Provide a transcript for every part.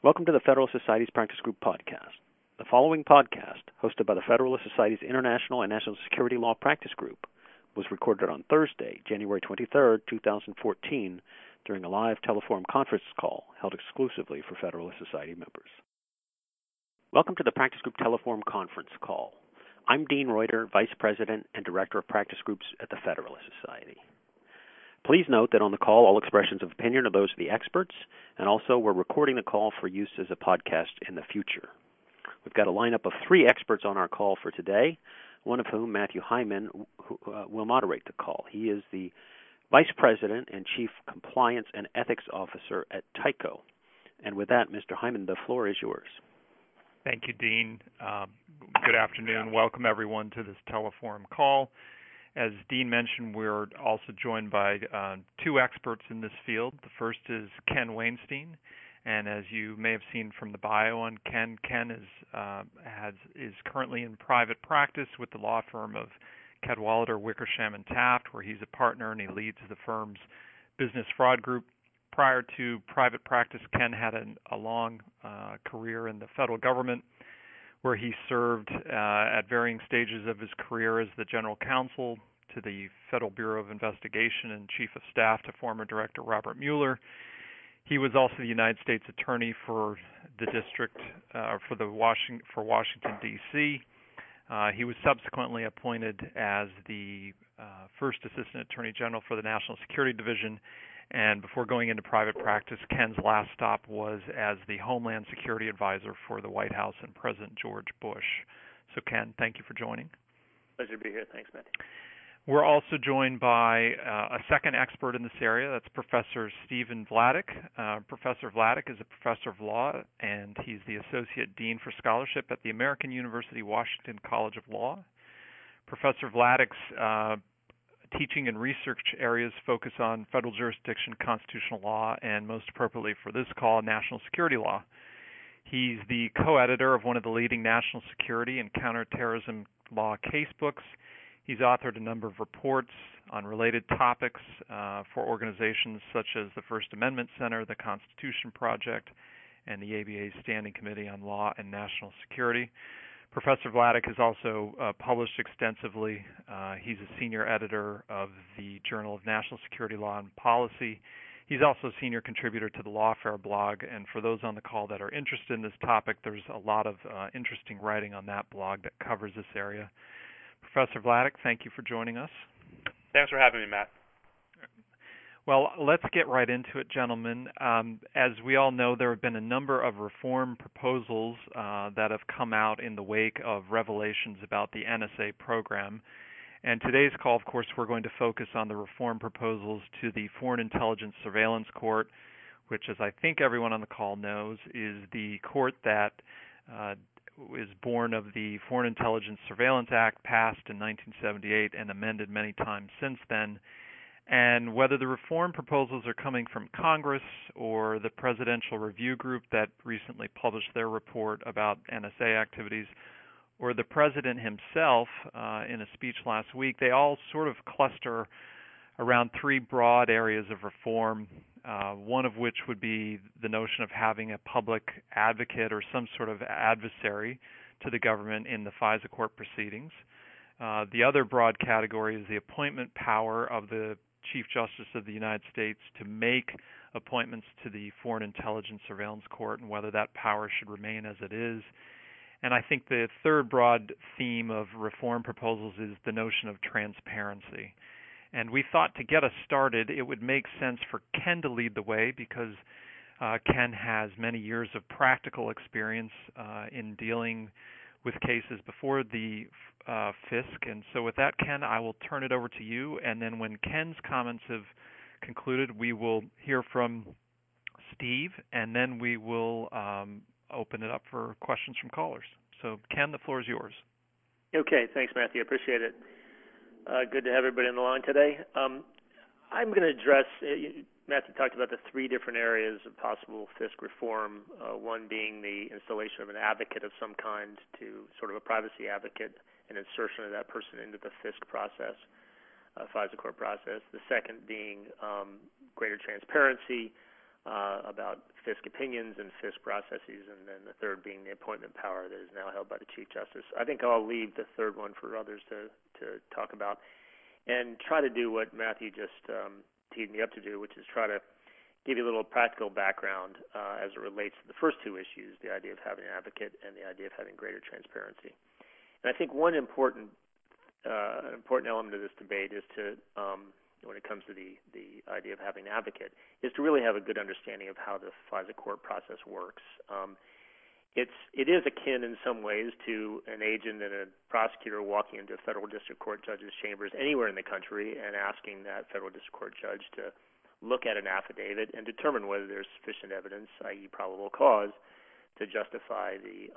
Welcome to the Federalist Society's Practice Group podcast. The following podcast, hosted by the Federalist Society's International and National Security Law Practice Group, was recorded on Thursday, January 23, 2014, during a live teleforum conference call held exclusively for Federalist Society members. Welcome to the Practice Group teleforum conference call. I'm Dean Reuter, Vice President and Director of Practice Groups at the Federalist Society. Please note that on the call, all expressions of opinion are those of the experts, and also we're recording the call for use as a podcast in the future. We've got a lineup of 3 experts on our call for today, one of whom, Matthew Hyman, will moderate the call. He is the Vice President and Chief Compliance and Ethics Officer at Tyco. And with that, Mr. Hyman, the floor is yours. Thank you, Dean. Good afternoon. Welcome, everyone, to this teleforum call. As Dean mentioned, we're also joined by 2 experts in this field. The first is Ken Weinstein, and as you may have seen from the bio on Ken, Ken is currently in private practice with the law firm of Cadwalader, Wickersham & Taft, where he's a partner and he leads the firm's business fraud group. Prior to private practice, Ken had a long career in the federal government, where he served at varying stages of his career as the general counsel to the Federal Bureau of Investigation and chief of staff to former director Robert Mueller. He was also the United States Attorney for the district for Washington, D.C. He was subsequently appointed as the first Assistant Attorney General for the National Security Division. And before going into private practice, Ken's last stop was as the Homeland Security Advisor for the White House and President George Bush. So, Ken, thank you for joining. Pleasure to be here. Thanks, Matthew. We're also joined by a second expert in this area. That's Professor Stephen Vladeck. Professor Vladeck is a professor of law, and he's the Associate Dean for Scholarship at the American University Washington College of Law. Professor Vladeck's teaching and research areas focus on federal jurisdiction, constitutional law, and most appropriately for this call, national security law. He's the co-editor of one of the leading national security and counterterrorism law casebooks. He's authored a number of reports on related topics for organizations such as the First Amendment Center, the Constitution Project, and the ABA's Standing Committee on Law and National Security. Professor Vladeck has also published extensively. He's a senior editor of the Journal of National Security Law and Policy. He's also a senior contributor to the Lawfare blog, and for those on the call that are interested in this topic, there's a lot of interesting writing on that blog that covers this area. Professor Vladeck, thank you for joining us. Thanks for having me, Matt. Well, let's get right into it, gentlemen. As we all know, there have been a number of reform proposals that have come out in the wake of revelations about the NSA program. And today's call, of course, we're going to focus on the reform proposals to the Foreign Intelligence Surveillance Court, which, as I think everyone on the call knows, is the court that is born of the Foreign Intelligence Surveillance Act passed in 1978 and amended many times since then. And whether the reform proposals are coming from Congress or the Presidential Review Group that recently published their report about NSA activities, or the President himself in a speech last week, they all sort of cluster around 3 broad areas of reform, one of which would be the notion of having a public advocate or some sort of adversary to the government in the FISA court proceedings. The other broad category is the appointment power of the Chief Justice of the United States to make appointments to the Foreign Intelligence Surveillance Court and whether that power should remain as it is. And I think the third broad theme of reform proposals is the notion of transparency. And we thought to get us started, it would make sense for Ken to lead the way because Ken has many years of practical experience in dealing with cases before the FISC. And so with that, Ken, I will turn it over to you. And then when Ken's comments have concluded, we will hear from Steve, and then we will open it up for questions from callers. So, Ken, the floor is yours. Okay, thanks, Matthew. I appreciate it. Good to have everybody on the line today. I'm going to address, Matthew talked about the 3 different areas of possible FISC reform, one being the installation of an advocate of some kind to sort of a privacy advocate, and insertion of that person into the FISC process, FISA court process. The second being greater transparency about FISC opinions and FISC processes, and then the third being the appointment power that is now held by the Chief Justice. I think I'll leave the third one for others to talk about and try to do what Matthew just teed me up to do, which is try to give you a little practical background as it relates to the first two issues, the idea of having an advocate and the idea of having greater transparency. And I think one important element of this debate is to, when it comes to the idea of having an advocate, is to really have a good understanding of how the FISA court process works. It is akin in some ways to an agent and a prosecutor walking into a federal district court judge's chambers anywhere in the country and asking that federal district court judge to look at an affidavit and determine whether there's sufficient evidence, i.e. probable cause, to justify the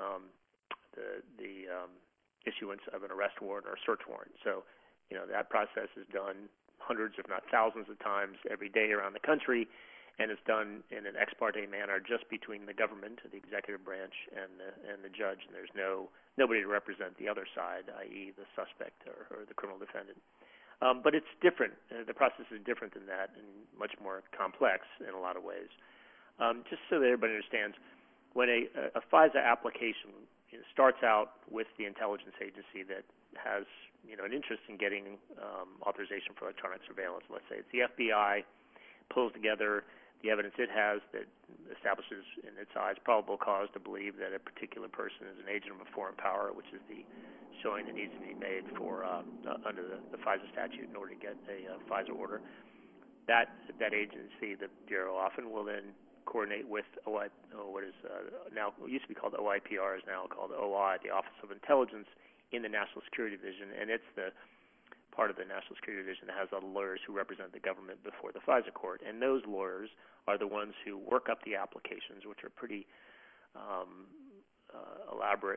issuance of an arrest warrant or a search warrant. So, that process is done hundreds, if not thousands of times every day around the country, and it's done in an ex parte manner just between the government, the executive branch, and the judge. And there's nobody to represent the other side, i.e. the suspect or the criminal defendant. But it's different. The process is different than that and much more complex in a lot of ways. Just so that everybody understands, when a FISA application starts out with the intelligence agency that has an interest in getting authorization for electronic surveillance, let's say it's the FBI, pulls together the evidence it has that establishes in its eyes probable cause to believe that a particular person is an agent of a foreign power, which is the showing that needs to be made for under the FISA statute in order to get a FISA order. That agency, the Bureau, often will then coordinate with what is now used to be called OIPR, is now called OI, the Office of Intelligence in the National Security Division, and it's the part of the National Security Division that has all the lawyers who represent the government before the FISA court, and those lawyers are the ones who work up the applications, which are pretty elaborate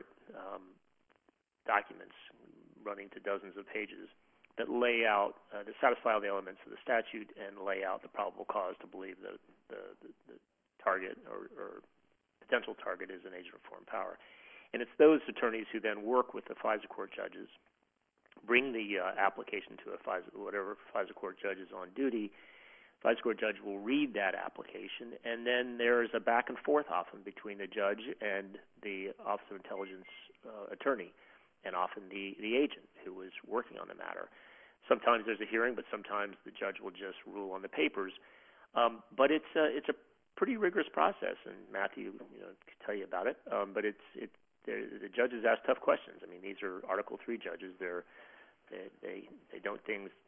documents running to dozens of pages that lay out, to satisfy all the elements of the statute and lay out the probable cause to believe that the target or potential target is an agent of foreign power. And it's those attorneys who then work with the FISA court judges, bring the application to whatever FISA court judge is on duty. FISA court judge will read that application, and then there's a back and forth often between the judge and the Office of Intelligence attorney, and often the agent who is working on the matter. Sometimes there's a hearing, but sometimes the judge will just rule on the papers. But it's a pretty rigorous process, and Matthew can tell you about it. But the judges ask tough questions. I mean, these are Article III judges. They don't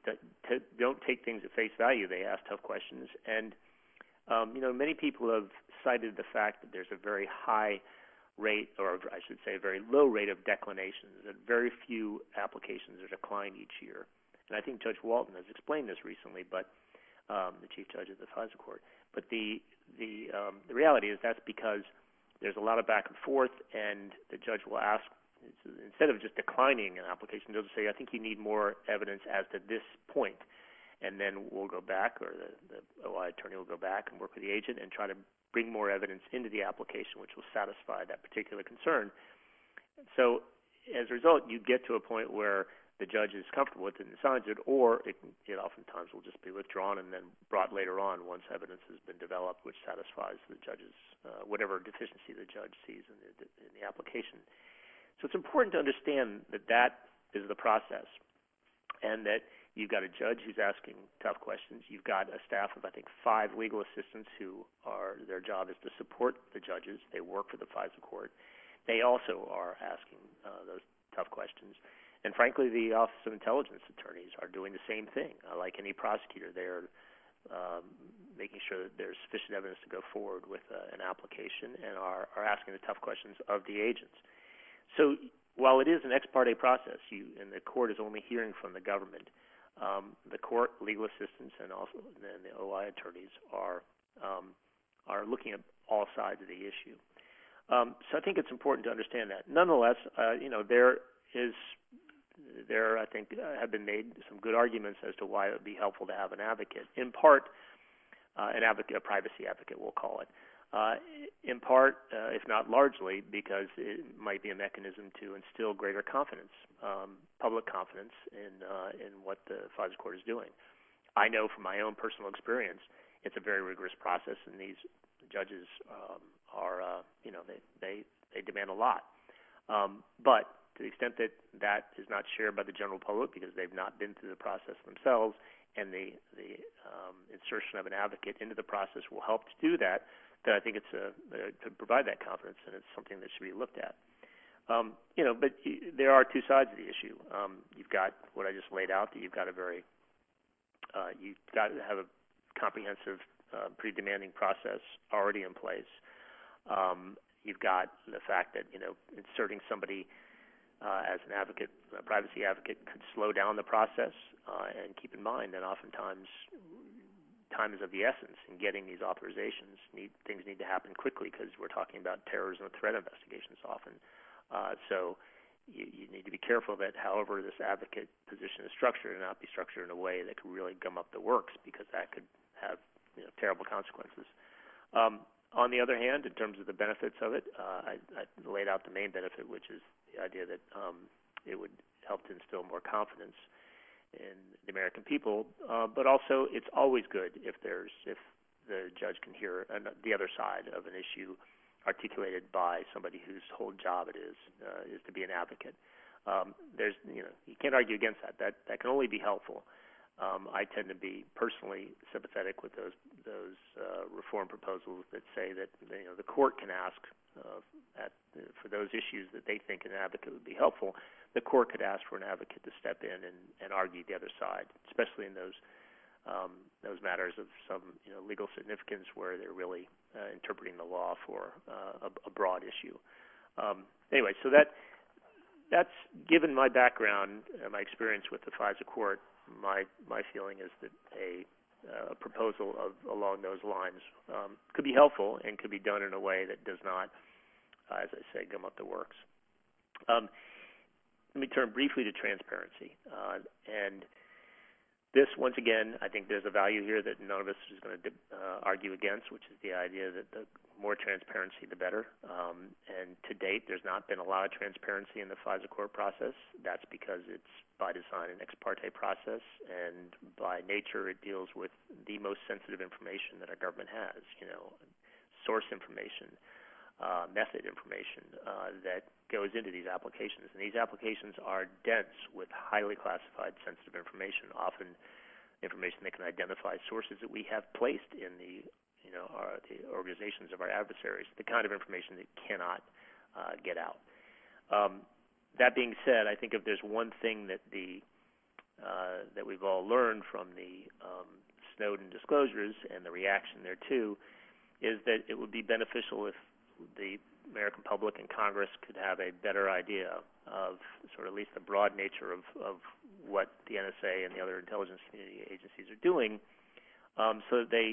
take things at face value. They ask tough questions, and many people have cited the fact that there's a very high rate, or I should say, a very low rate of declinations. That very few applications are declined each year, and I think Judge Walton has explained this recently, but the chief judge of the FISA court. But the reality is that's because there's a lot of back and forth, and the judge will ask, instead of just declining an application, they'll just say, I think you need more evidence as to this point. And then we'll go back, or the OI attorney will go back and work with the agent and try to bring more evidence into the application, which will satisfy that particular concern. So as a result, you get to a point where the judge is comfortable with it and signs it, or it oftentimes will just be withdrawn and then brought later on once evidence has been developed, which satisfies the judge's whatever deficiency the judge sees in the application. So it's important to understand that is the process, and that you've got a judge who's asking tough questions. You've got a staff of, I think, 5 legal assistants who their job is to support the judges. They work for the FISA court. They also are asking those tough questions. And frankly, the Office of Intelligence attorneys are doing the same thing. Like any prosecutor, they're making sure that there's sufficient evidence to go forward with an application and are asking the tough questions of the agents. So while it is an ex parte process, and the court is only hearing from the government, the court, legal assistants, and also then the OI attorneys are looking at all sides of the issue. So I think it's important to understand that. Nonetheless, there I think have been made some good arguments as to why it would be helpful to have an advocate. In part, an advocate, a privacy advocate, we'll call it. In part, if not largely, because it might be a mechanism to instill greater confidence, public confidence in what the FISA court is doing. I know from my own personal experience, it's a very rigorous process, and these judges they demand a lot. But to the extent that that is not shared by the general public because they've not been through the process themselves, and the insertion of an advocate into the process will help to do that, then I think it's to provide that confidence, and it's something that should be looked at. But there are two sides of the issue. You've got what I just laid out, that you've got to have a comprehensive, pretty demanding process already in place. You've got the fact that inserting somebody as an advocate, a privacy advocate, could slow down the process. And keep in mind that oftentimes time is of the essence in getting these authorizations. Things need to happen quickly because we're talking about terrorism and threat investigations often. So you need to be careful that however this advocate position is structured, and not be structured in a way that could really gum up the works, because that could have terrible consequences. On the other hand, in terms of the benefits of it, I laid out the main benefit, which is the idea that it would help to instill more confidence in the American people. But also, it's always good if the judge can hear the other side of an issue articulated by somebody whose whole job it is to be an advocate. You can't argue against that. That can only be helpful. I tend to be personally sympathetic with those reform proposals that say that the court can ask for those issues that they think an advocate would be helpful. The court could ask for an advocate to step in and argue the other side, especially in those matters of some legal significance where they're really interpreting the law for a broad issue. Anyway, so that's given my background, my experience with the FISA court. My feeling is that a proposal along those lines could be helpful and could be done in a way that does not, as I say, gum up the works. Let me turn briefly to transparency. And this, once again, I think there's a value here that none of us is going to argue against, which is the idea that the more transparency, the better. And to date, there's not been a lot of transparency in the FISA court process. That's because it's by design an ex parte process, and by nature it deals with the most sensitive information that our government has, source information, method information that goes into these applications. And these applications are dense with highly classified sensitive information, often information that can identify sources that we have placed in the organizations of our adversaries, the kind of information that cannot get out. That being said, I think if there's one thing that that we've all learned from the Snowden disclosures and the reaction thereto, is that it would be beneficial if the American public and Congress could have a better idea of sort of at least the broad nature of what the NSA and the other intelligence community agencies are doing, so that they,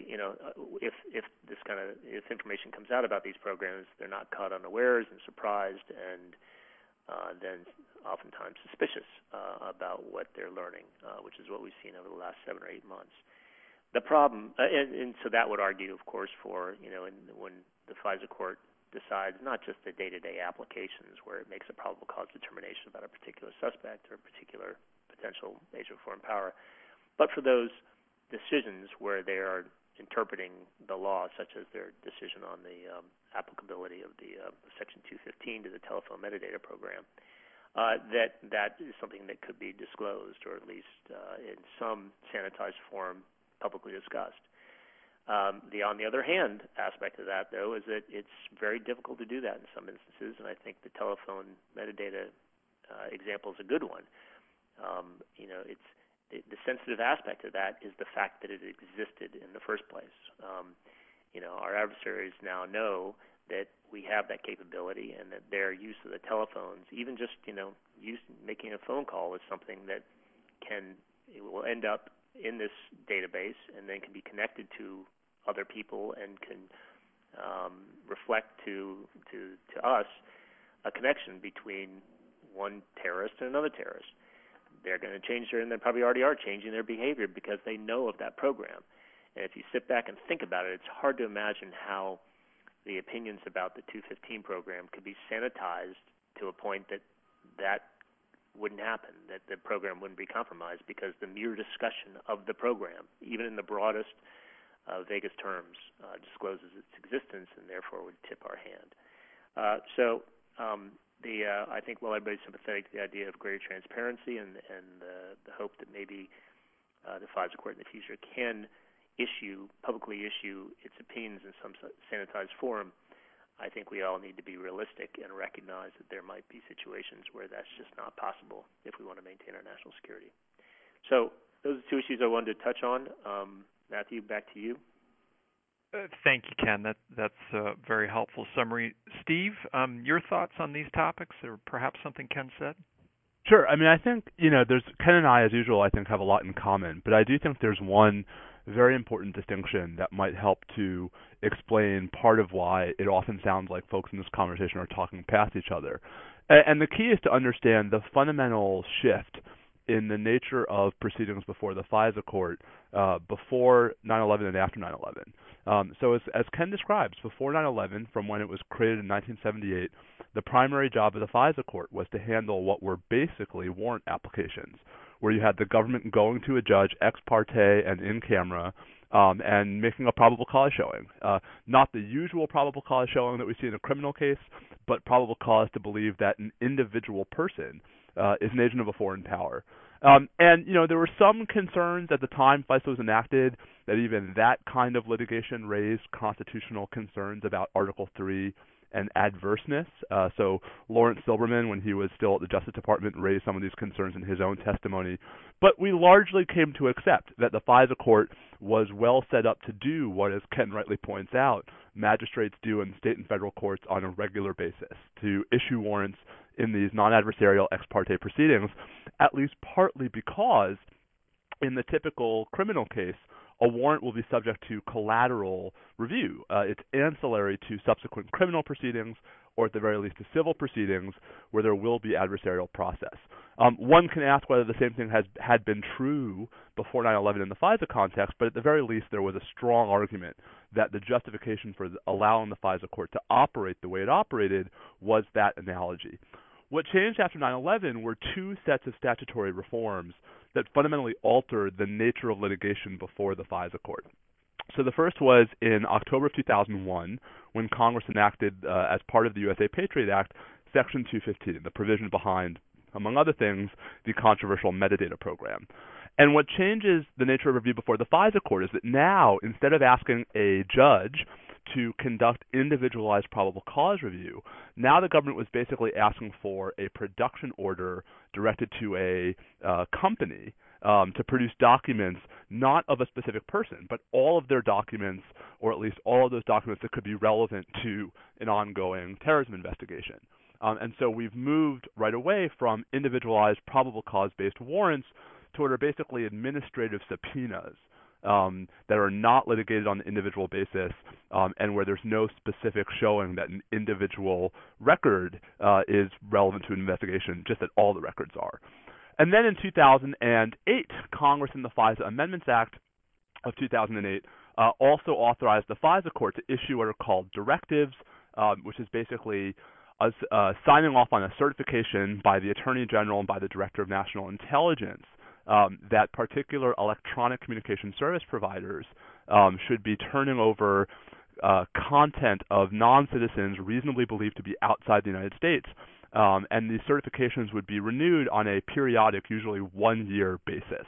if information comes out about these programs, they're not caught unawares and surprised, and then oftentimes suspicious about what they're learning, which is what we've seen over the last 7 or 8 months. The problem, and so that would argue, of course, for when the FISA court decides not just the day-to-day applications where it makes a probable cause determination about a particular suspect or a particular potential agent of foreign power, but for those decisions where they are interpreting the law, such as their decision on the applicability of the Section 215 to the telephone metadata program, that is something that could be disclosed, or at least in some sanitized form publicly discussed. The on the other hand aspect of that, though, is that it's very difficult to do that in some instances, and I think the telephone metadata example is a good one. It's the sensitive aspect of that is the fact that it existed in the first place. Our adversaries now know that we have that capability, and that their use of the telephones, even just making a phone call, is something that it will end up in this database, and then can be connected to other people, and can reflect to us a connection between one terrorist and another terrorist. They're going to change and they probably already are changing their behavior because they know of that program. And if you sit back and think about it, it's hard to imagine how the opinions about the 215 program could be sanitized to a point that wouldn't happen, that the program wouldn't be compromised, because the mere discussion of the program, even in the broadest vaguest terms, discloses its existence and therefore would tip our hand. I think while everybody's sympathetic to the idea of greater transparency and the hope that maybe the FISA court in the future can publicly issue its opinions in some sanitized form, I think we all need to be realistic and recognize that there might be situations where that's just not possible if we want to maintain our national security. So those are two issues I wanted to touch on. Matthew, back to you. Thank you, Ken. That's a very helpful summary. Steve, your thoughts on these topics, or perhaps something Ken said? Sure. I mean, I think, there's Ken and I, as usual, I think have a lot in common, but I do think there's one very important distinction that might help to explain part of why it often sounds like folks in this conversation are talking past each other. And the key is to understand the fundamental shift in the nature of proceedings before the FISA court before 9/11 and after 9/11. So as Ken describes, before 9/11, from when it was created in 1978, the primary job of the FISA court was to handle what were basically warrant applications, where you had the government going to a judge ex parte and in camera and making a probable cause showing. Not the usual probable cause showing that we see in a criminal case, but probable cause to believe that an individual person is an agent of a foreign power. There were some concerns at the time FISA was enacted that even that kind of litigation raised constitutional concerns about Article III and adverseness. So Lawrence Silberman, when he was still at the Justice Department, raised some of these concerns in his own testimony. But we largely came to accept that the FISA court was well set up to do what, as Ken rightly points out, magistrates do in state and federal courts on a regular basis, to issue warrants in these non-adversarial ex parte proceedings, at least partly because in the typical criminal case, a warrant will be subject to collateral review. It's ancillary to subsequent criminal proceedings, or at the very least to civil proceedings, where there will be adversarial process. One can ask whether the same thing had been true before 9/11 in the FISA context, but at the very least there was a strong argument that the justification for allowing the FISA court to operate the way it operated was that analogy. What changed after 9/11 were two sets of statutory reforms that fundamentally altered the nature of litigation before the FISA court. So the first was in October of 2001, when Congress enacted, as part of the USA Patriot Act, Section 215, the provision behind, among other things, the controversial metadata program. And what changes the nature of review before the FISA court is that now, instead of asking a judge to conduct individualized probable cause review, now the government was basically asking for a production order directed to a company to produce documents not of a specific person, but all of their documents, or at least all of those documents that could be relevant to an ongoing terrorism investigation. And so we've moved right away from individualized probable cause-based warrants to what are basically administrative subpoenas that are not litigated on an individual basis, and where there's no specific showing that an individual record is relevant to an investigation, just that all the records are. And then in 2008, Congress in the FISA Amendments Act of 2008 also authorized the FISA court to issue what are called directives, which is basically signing off on a certification by the Attorney General and by the Director of National Intelligence that particular electronic communication service providers should be turning over content of non-citizens reasonably believed to be outside the United States. And these certifications would be renewed on a periodic, usually one-year basis.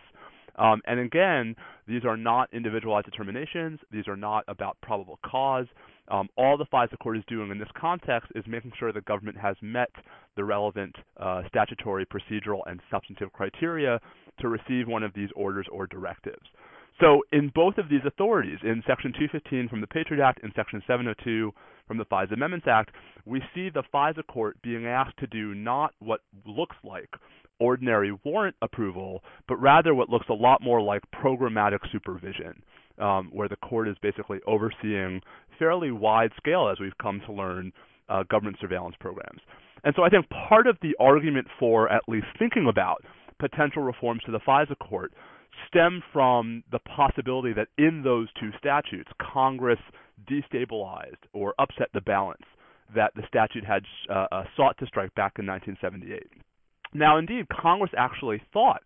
And again, these are not individualized determinations. These are not about probable cause. All the FISA court is doing in this context is making sure the government has met the relevant statutory, procedural, and substantive criteria to receive one of these orders or directives. So in both of these authorities, in Section 215 from the Patriot Act and Section 702 from the FISA Amendments Act, we see the FISA court being asked to do not what looks like ordinary warrant approval, but rather what looks a lot more like programmatic supervision, where the court is basically overseeing fairly wide scale, as we've come to learn, government surveillance programs. And so I think part of the argument for at least thinking about potential reforms to the FISA court stem from the possibility that in those two statutes, Congress destabilized or upset the balance that the statute had sought to strike back in 1978. Now, indeed, Congress actually thought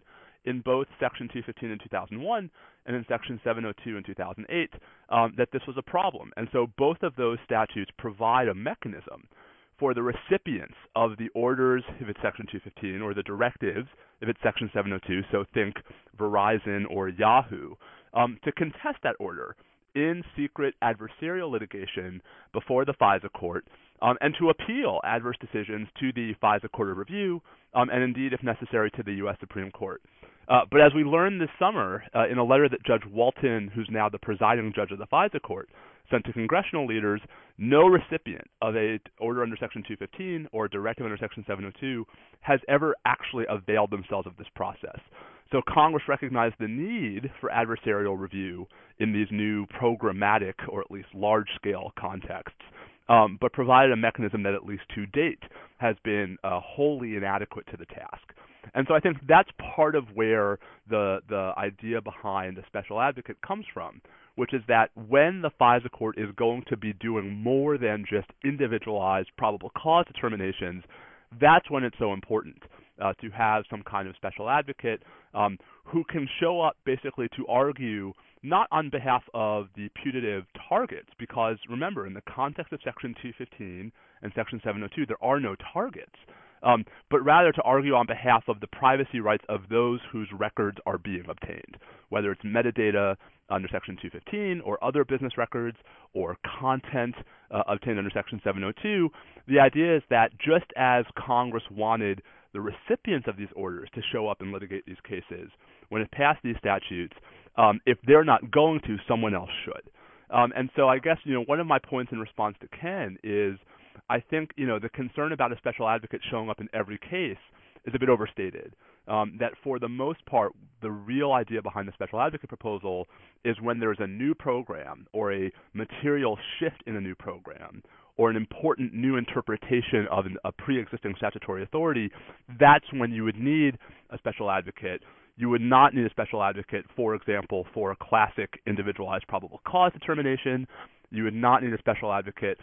in both Section 215 in 2001 and in Section 702 in 2008 that this was a problem. And so both of those statutes provide a mechanism for the recipients of the orders, if it's Section 215, or the directives, if it's Section 702, so think Verizon or Yahoo, to contest that order in secret adversarial litigation before the FISA court, and to appeal adverse decisions to the FISA Court of Review, and indeed, if necessary, to the U.S. Supreme Court. But as we learned this summer in a letter that Judge Walton, who's now the presiding judge of the FISA court, sent to congressional leaders, no recipient of an order under Section 215 or a directive under Section 702 has ever actually availed themselves of this process. So Congress recognized the need for adversarial review in these new programmatic or at least large-scale contexts, but provided a mechanism that at least to date has been wholly inadequate to the task. And so I think that's part of where the idea behind a special advocate comes from, which is that when the FISA court is going to be doing more than just individualized probable cause determinations, that's when it's so important to have some kind of special advocate who can show up basically to argue not on behalf of the putative targets, because remember, in the context of Section 215 and Section 702, there are no targets, but rather to argue on behalf of the privacy rights of those whose records are being obtained, whether it's metadata under Section 215 or other business records or content obtained under Section 702. The idea is that just as Congress wanted the recipients of these orders to show up and litigate these cases when it passed these statutes, if they're not going to, someone else should. And so I guess, one of my points in response to Ken is I think, the concern about a special advocate showing up in every case is a bit overstated. That for the most part, the real idea behind the special advocate proposal is when there's a new program or a material shift in a new program or an important new interpretation of a pre-existing statutory authority, that's when you would need a special advocate. You would not need a special advocate, for example, for a classic individualized probable cause determination. You would not need a special advocate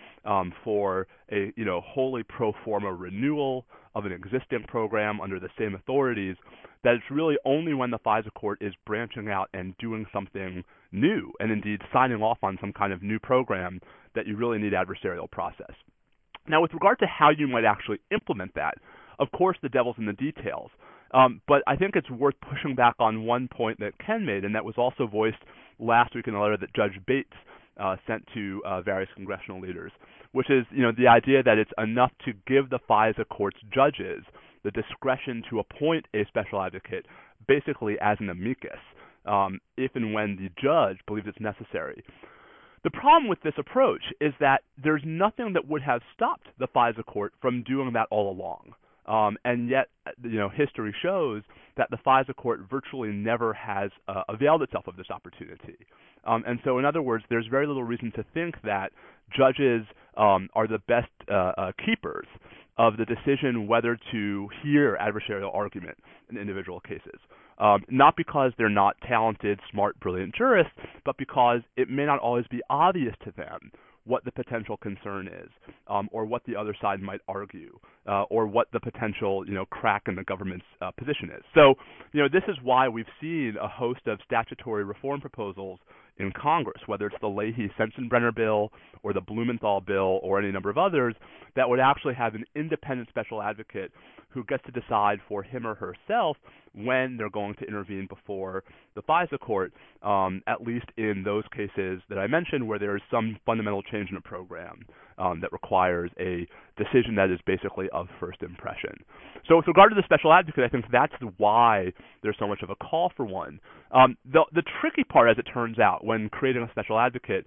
for a wholly pro forma renewal of an existing program under the same authorities. That it's really only when the FISA court is branching out and doing something new, and indeed signing off on some kind of new program, that you really need adversarial process. Now, with regard to how you might actually implement that, of course the devil's in the details. But I think it's worth pushing back on one point that Ken made, and that was also voiced last week in a letter that Judge Bates sent to various congressional leaders, which is, the idea that it's enough to give the FISA court's judges the discretion to appoint a special advocate basically as an amicus, if and when the judge believes it's necessary. The problem with this approach is that there's nothing that would have stopped the FISA court from doing that all along. And yet, history shows that the FISA court virtually never has availed itself of this opportunity. And so, in other words, there's very little reason to think that judges are the best keepers of the decision whether to hear adversarial argument in individual cases. Not because they're not talented, smart, brilliant jurists, but because it may not always be obvious to them what the potential concern is, or what the other side might argue, or what the potential, crack in the government's position is. So, this is why we've seen a host of statutory reform proposals in Congress, whether it's the Leahy-Sensenbrenner bill or the Blumenthal bill or any number of others, that would actually have an independent special advocate who gets to decide for him or herself when they're going to intervene before the FISA court, at least in those cases that I mentioned where there is some fundamental change in a program that requires a decision that is basically of first impression. So with regard to the special advocate, I think that's why there's so much of a call for one. The tricky part, as it turns out, when creating a special advocate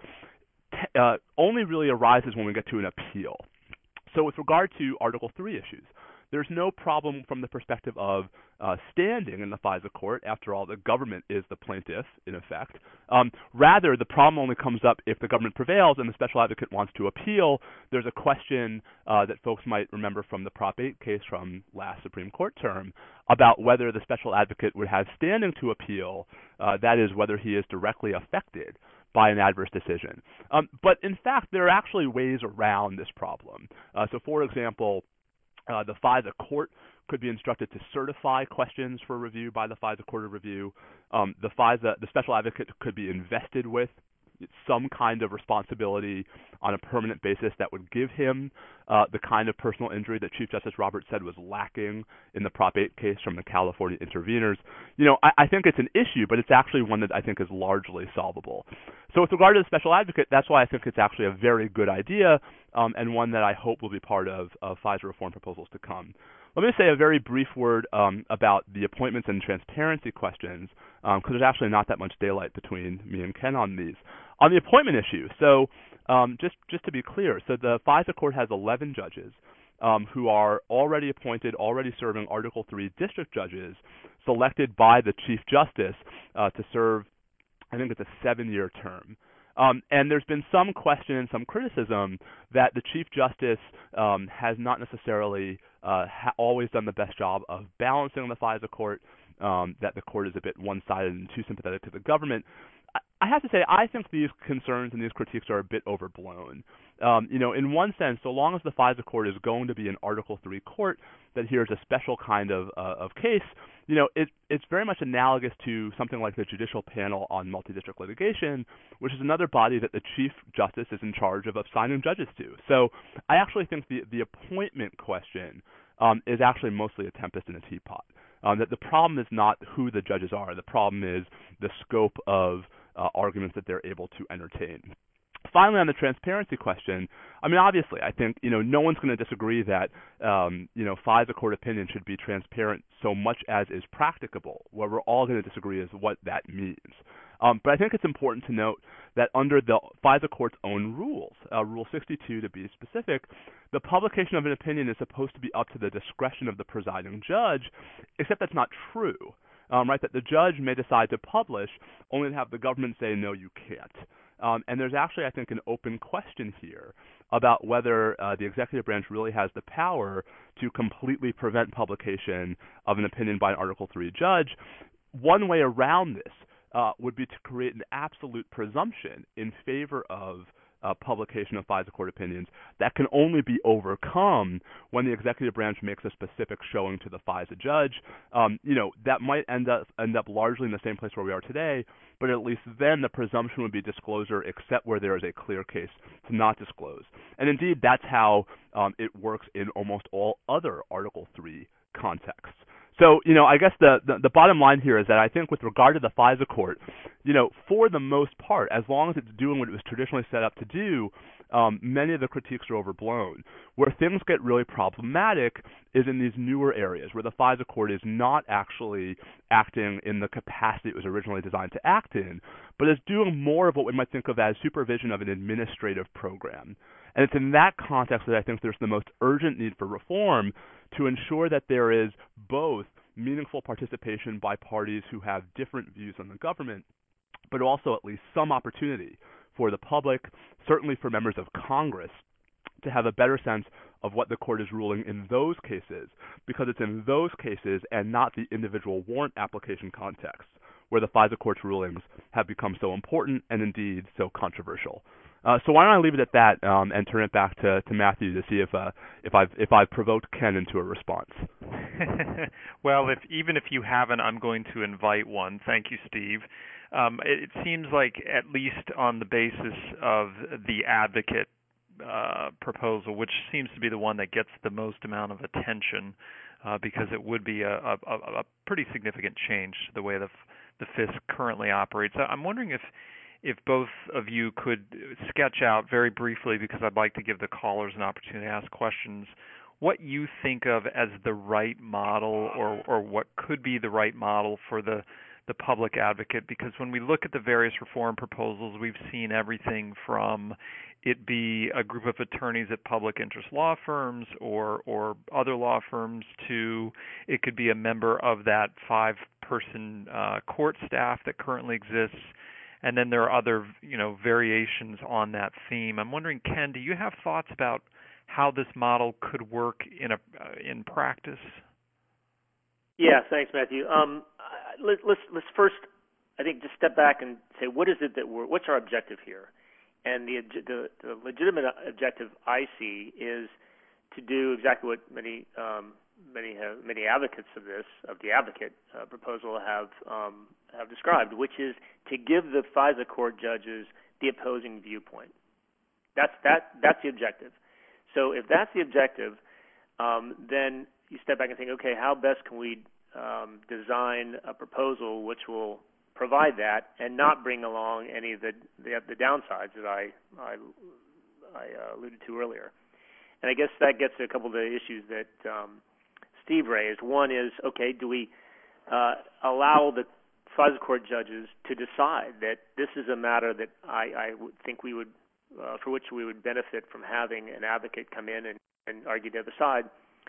only really arises when we get to an appeal. So with regard to Article 3 issues, there's no problem from the perspective of standing in the FISA court. After all, the government is the plaintiff, in effect. Rather, the problem only comes up if the government prevails and the special advocate wants to appeal. There's a question that folks might remember from the Prop 8 case from last Supreme Court term about whether the special advocate would have standing to appeal, that is, whether he is directly affected by an adverse decision. But in fact, there are actually ways around this problem. So for example, The FISA court could be instructed to certify questions for review by the FISA Court of Review. The special advocate could be invested with some kind of responsibility on a permanent basis that would give him the kind of personal injury that Chief Justice Roberts said was lacking in the Prop 8 case from the California interveners. I think it's an issue, but it's actually one that I think is largely solvable. So with regard to the special advocate, that's why I think it's actually a very good idea and one that I hope will be part of FISA reform proposals to come. Let me say a very brief word about the appointments and transparency questions, because there's actually not that much daylight between me and Ken on these. On the appointment issue, so just to be clear, so the FISA court has 11 judges who are already appointed, already serving Article III district judges, selected by the Chief Justice to serve, I think it's a 7-year term. And there's been some question and some criticism that the Chief Justice has not necessarily always done the best job of balancing the FISA court, that the court is a bit one-sided and too sympathetic to the government. I have to say, I think these concerns and these critiques are a bit overblown. In one sense, so long as the FISA court is going to be an Article III court that hears a special kind of case, it's very much analogous to something like the Judicial Panel on Multi-District Litigation, which is another body that the Chief Justice is in charge of assigning judges to. So I actually think the appointment question is actually mostly a tempest in a teapot. That the problem is not who the judges are. The problem is the scope of arguments that they're able to entertain. Finally, on the transparency question, obviously, I think, no one's going to disagree that, FISA court opinion should be transparent so much as is practicable. What we're all going to disagree is what that means. But I think it's important to note that under the FISA court's own rules, Rule 62 to be specific, the publication of an opinion is supposed to be up to the discretion of the presiding judge, except that's not true. That the judge may decide to publish only to have the government say, no, you can't. And there's actually, I think, an open question here about whether the executive branch really has the power to completely prevent publication of an opinion by an Article III judge. One way around this would be to create an absolute presumption in favor of publication of FISA court opinions that can only be overcome when the executive branch makes a specific showing to the FISA judge. That might end up largely in the same place where we are today, but at least then the presumption would be disclosure except where there is a clear case to not disclose. And indeed, that's how it works in almost all other Article III contexts. So, I guess the bottom line here is that I think with regard to the FISA court, for the most part, as long as it's doing what it was traditionally set up to do, many of the critiques are overblown. Where things get really problematic is in these newer areas where the FISA court is not actually acting in the capacity it was originally designed to act in, but is doing more of what we might think of as supervision of an administrative program. And it's in that context that I think there's the most urgent need for reform to ensure that there is both meaningful participation by parties who have different views on the government, but also at least some opportunity for the public, certainly for members of Congress, to have a better sense of what the court is ruling in those cases, because it's in those cases and not the individual warrant application context where the FISA court's rulings have become so important and indeed so controversial. So why don't I leave it at that and turn it back to Matthew to see if I've provoked Ken into a response. Well, even if you haven't, I'm going to invite one. Thank you, Steve. It seems like at least on the basis of the advocate proposal, which seems to be the one that gets the most amount of attention, because it would be a pretty significant change to the way the FISC currently operates. I'm wondering if both of you could sketch out very briefly, because I'd like to give the callers an opportunity to ask questions, what you think of as the right model or what could be the right model for the public advocate. Because when we look at the various reform proposals, we've seen everything from it be a group of attorneys at public interest law firms or other law firms to it could be a member of that 5-person court staff that currently exists. And then there are other, variations on that theme. I'm wondering, Ken, do you have thoughts about how this model could work in practice? Yeah, thanks, Matthew. Let's first, I think, just step back and say what is it what's our objective here? And the legitimate objective I see is to do exactly what many advocates of the advocate proposal have described, which is to give the FISA court judges the opposing viewpoint. That's the objective. So if that's the objective, then you step back and think, okay, how best can we design a proposal which will provide that and not bring along any of the downsides that I alluded to earlier. And I guess that gets to a couple of the issues that Steve raised. One is, okay, do we allow the FISA court judges to decide that this is a matter that I would think we would, for which we would benefit from having an advocate come in and argue the other side,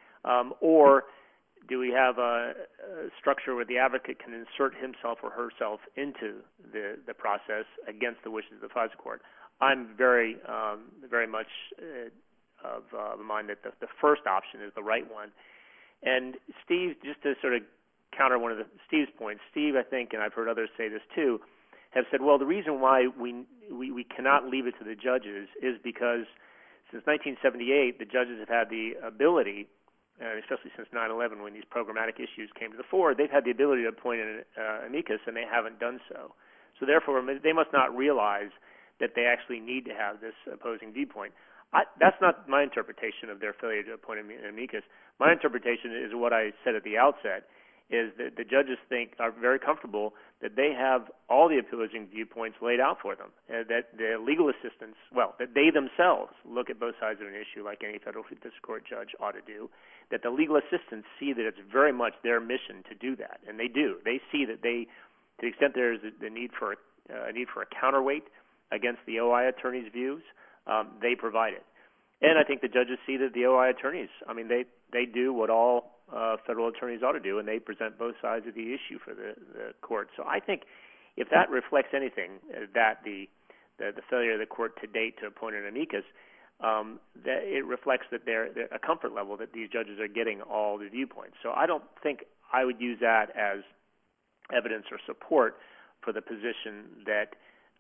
or do we have a structure where the advocate can insert himself or herself into the process against the wishes of the FISA court? I'm very much of the mind that the first option is the right one. And Steve, just to sort of counter one of Steve's points, Steve, I think, and I've heard others say this too, have said, well, the reason why we cannot leave it to the judges is because since 1978, the judges have had the ability, especially since 9/11 when these programmatic issues came to the fore, they've had the ability to appoint an amicus, and they haven't done so. So therefore, they must not realize that they actually need to have this opposing viewpoint. That's not my interpretation of their failure to appoint an amicus. My interpretation is what I said at the outset, is that the judges are very comfortable that they have all the opposing viewpoints laid out for them, that the legal assistants, that they themselves look at both sides of an issue like any federal district court judge ought to do, that the legal assistants see that it's very much their mission to do that, and they do. They see that to the extent there is the need for a counterweight against the OI attorneys' views, they provide it. And I think the judges see that the OI attorneys, they do what all federal attorneys ought to do, and they present both sides of the issue for the court. So I think if that reflects anything, that the failure of the court to date to appoint an amicus, that it reflects that they're a comfort level that these judges are getting all the viewpoints. So I don't think I would use that as evidence or support for the position that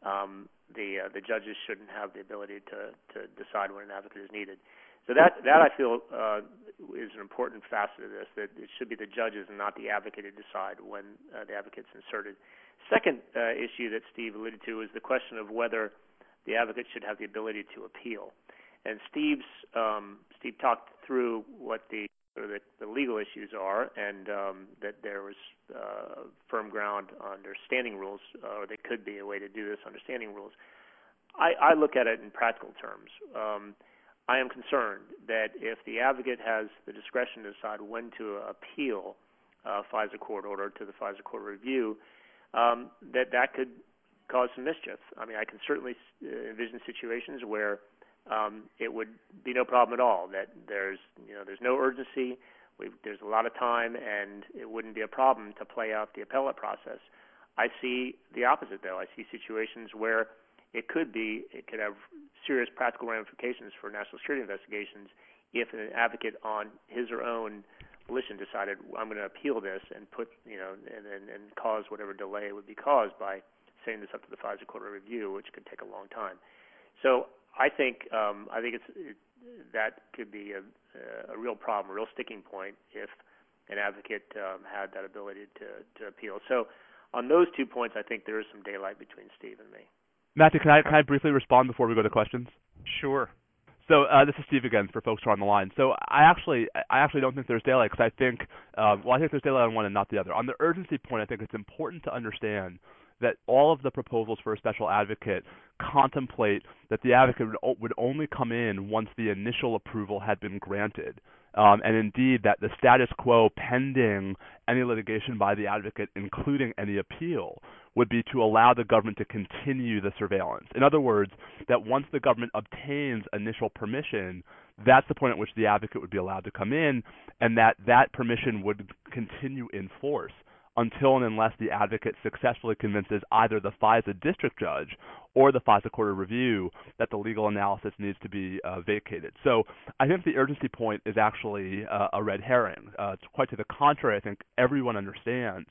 the judges shouldn't have the ability to decide when an advocate is needed. So that I feel is an important facet of this, that it should be the judges and not the advocate to decide when the advocate's inserted. Second issue that Steve alluded to is the question of whether the advocate should have the ability to appeal. And Steve talked through what the legal issues are, and that there was firm ground under standing rules, or there could be a way to do this under standing rules. I look at it in practical terms. I am concerned that if the advocate has the discretion to decide when to appeal a FISA court order to the FISA court review, that could cause some mischief. I can certainly envision situations where it would be no problem at all, that there's no urgency, there's a lot of time, and it wouldn't be a problem to play out the appellate process. I see the opposite, though. I see situations where it could have serious practical ramifications for national security investigations if an advocate on his or own volition decided, I'm going to appeal this and and cause whatever delay would be caused by sending this up to the FISA court of review, which could take a long time. So I think that could be a real problem, a real sticking point if an advocate had that ability to appeal. So on those 2 points, I think there is some daylight between Steve and me. Matthew, can I briefly respond before we go to questions? Sure. So this is Steve again for folks who are on the line. So I actually don't think there's daylight, because I think there's daylight on one and not the other. On the urgency point, I think it's important to understand that all of the proposals for a special advocate contemplate that the advocate would only come in once the initial approval had been granted. And indeed, that the status quo pending any litigation by the advocate, including any appeal, would be to allow the government to continue the surveillance. In other words, that once the government obtains initial permission, that's the point at which the advocate would be allowed to come in, and that permission would continue in force until and unless the advocate successfully convinces either the FISA district judge or the FISA court of review that the legal analysis needs to be vacated. So I think the urgency point is actually a red herring. It's quite to the contrary. I think everyone understands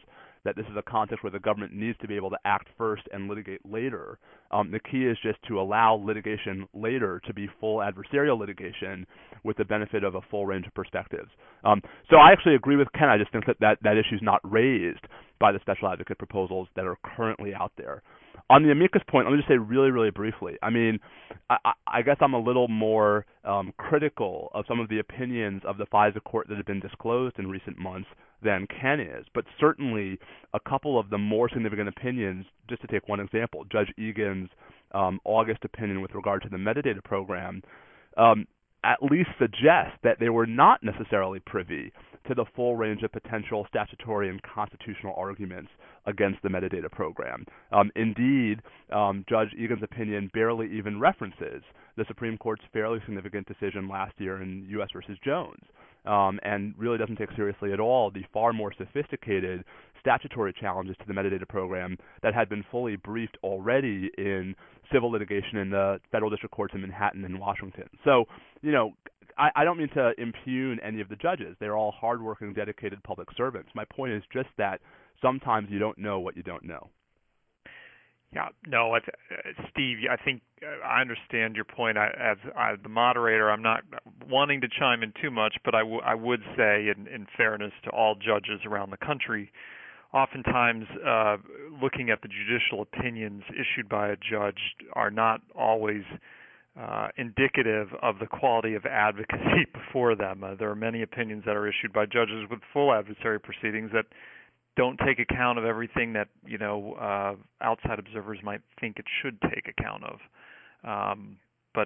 that this is a context where the government needs to be able to act first and litigate later. The key is just to allow litigation later to be full adversarial litigation with the benefit of a full range of perspectives. So I actually agree with Ken. I just think that issue is not raised by the special advocate proposals that are currently out there. On the amicus point, let me just say really, really briefly. I mean, I guess I'm a little more critical of some of the opinions of the FISA court that have been disclosed in recent months than Ken is. But certainly a couple of the more significant opinions, just to take one example, Judge Egan's August opinion with regard to the metadata program, at least suggest that they were not necessarily privy to the full range of potential statutory and constitutional arguments against the metadata program. Indeed, Judge Egan's opinion barely even references the Supreme Court's fairly significant decision last year in U.S. versus Jones, and really doesn't take seriously at all the far more sophisticated statutory challenges to the metadata program that had been fully briefed already in civil litigation in the federal district courts in Manhattan and Washington. So, I don't mean to impugn any of the judges. They're all hardworking, dedicated public servants. My point is just that sometimes you don't know what you don't know. Yeah, no, Steve, I think I understand your point. As the moderator, I'm not wanting to chime in too much, but I would say, in fairness to all judges around the country, oftentimes looking at the judicial opinions issued by a judge are not always indicative of the quality of advocacy before them. There are many opinions that are issued by judges with full adversary proceedings that don't take account of everything that outside observers might think it should take account of. But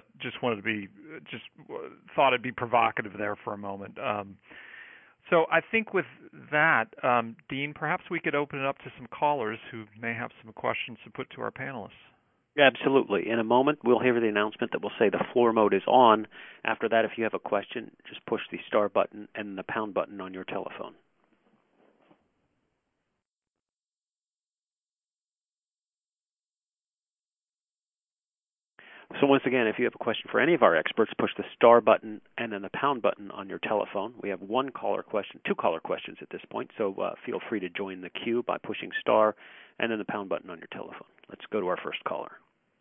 thought it'd be provocative there for a moment. So I think with that, Dean, perhaps we could open it up to some callers who may have some questions to put to our panelists. Absolutely. In a moment, we'll hear the announcement that will say the floor mode is on. After that, if you have a question, just push the star button and the pound button on your telephone. So once again, if you have a question for any of our experts, push the star button and then the pound button on your telephone. We have two caller questions at this point, so feel free to join the queue by pushing star and then the pound button on your telephone. Let's go to our first caller.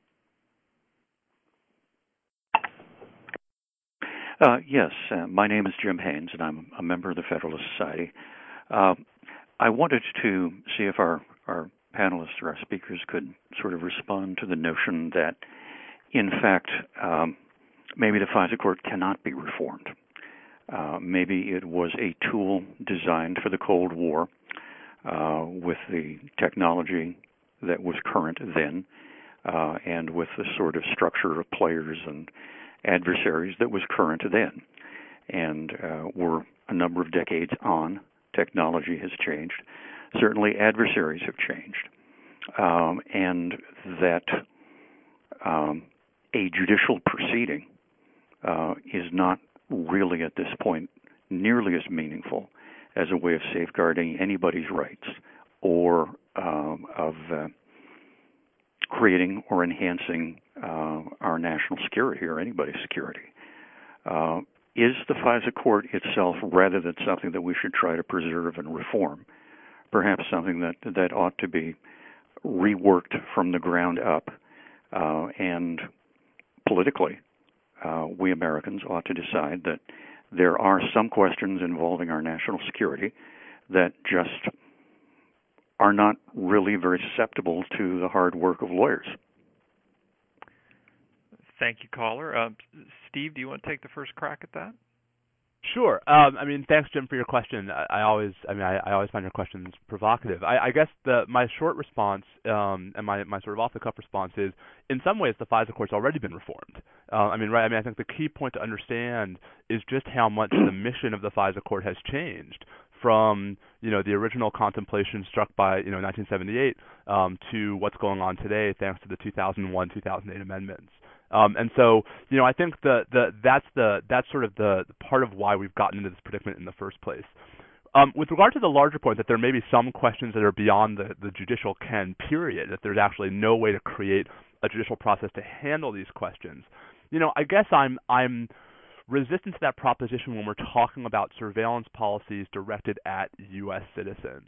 Yes, my name is Jim Haynes, and I'm a member of the Federalist Society. I wanted to see if our panelists or our speakers could sort of respond to the notion that, in fact, maybe the FISA court cannot be reformed. Maybe it was a tool designed for the Cold War with the technology that was current then and with the sort of structure of players and adversaries that was current then. And we're a number of decades on. Technology has changed. Certainly adversaries have changed. And that a judicial proceeding is not really at this point nearly as meaningful as a way of safeguarding anybody's rights or of creating or enhancing our national security or anybody's security. Is the FISA court itself, rather than something that we should try to preserve and reform, perhaps something that ought to be reworked from the ground up, and politically, we Americans ought to decide that there are some questions involving our national security that just are not really very susceptible to the hard work of lawyers. Thank you, caller. Steve, do you want to take the first crack at that? Sure. Thanks, Jim, for your question. I always find your questions provocative. I guess my short response and my sort of off-the-cuff response is, in some ways, the FISA court's already been reformed. I think the key point to understand is just how much the mission of the FISA court has changed from the original contemplation struck by 1978 to what's going on today, thanks to the 2001-2008 amendments. And so, I think that's sort of the part of why we've gotten into this predicament in the first place. With regard to the larger point that there may be some questions that are beyond the judicial ken period, that there's actually no way to create a judicial process to handle these questions, I guess I'm resistant to that proposition when we're talking about surveillance policies directed at U.S. citizens.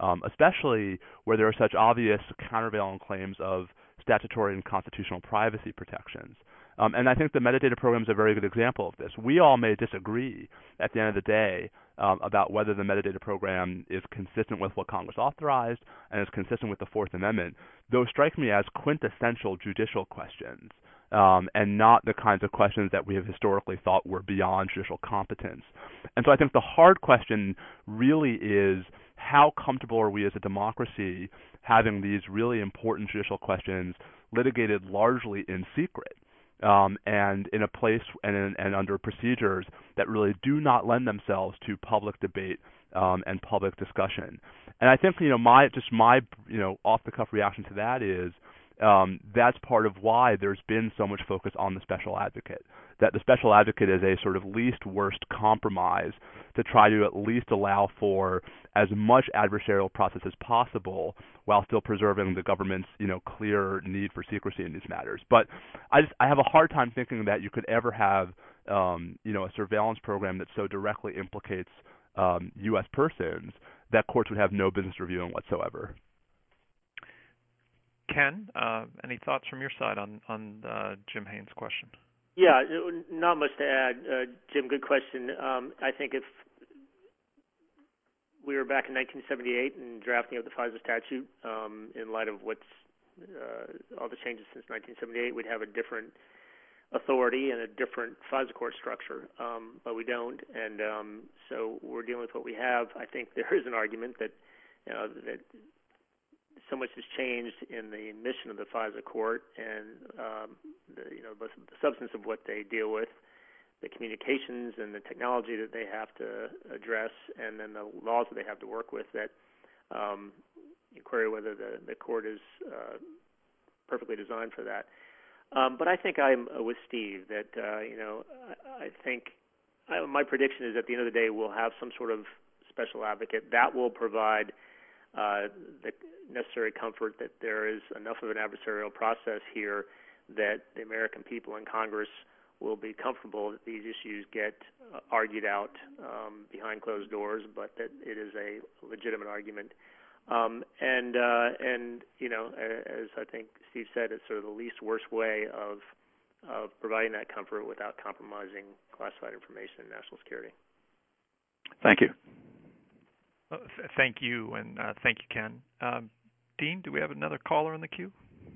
especially where there are such obvious countervailing claims of statutory and constitutional privacy protections. And I think the metadata program is a very good example of this. We all may disagree at the end of the day about whether the metadata program is consistent with what Congress authorized and is consistent with the Fourth Amendment. Those strike me as quintessential judicial questions and not the kinds of questions that we have historically thought were beyond judicial competence. And so I think the hard question really is, how comfortable are we as a democracy having these really important judicial questions litigated largely in secret? And in a place and under procedures that really do not lend themselves to public debate and public discussion. And I think my off the cuff reaction to that is that's part of why there's been so much focus on the special advocate. That the special advocate is a sort of least worst compromise to try to at least allow for as much adversarial process as possible while still preserving the government's clear need for secrecy in these matters. But I have a hard time thinking that you could ever have a surveillance program that so directly implicates U.S. persons that courts would have no business reviewing whatsoever. Ken, any thoughts from your side on Jim Haynes' question? Yeah, not much to add. Jim, good question. I think if we were back in 1978 and drafting up the FISA statute, in light of what's all the changes since 1978, we'd have a different authority and a different FISA court structure, but we don't, and so we're dealing with what we have. I think there is an argument that that so much has changed in the mission of the FISA court and the substance of what they deal with, the communications and the technology that they have to address, and then the laws that they have to work with, that you query whether the court is perfectly designed for that. But I think I'm with Steve that I think my prediction is at the end of the day we'll have some sort of special advocate that will provide the necessary comfort that there is enough of an adversarial process here that the American people in Congress will be comfortable that these issues get argued out behind closed doors, but that it is a legitimate argument. And as I think Steve said, it's sort of the least worst way of providing that comfort without compromising classified information and national security. Thank you. Thank you, and thank you, Ken. Dean, do we have another caller in the queue?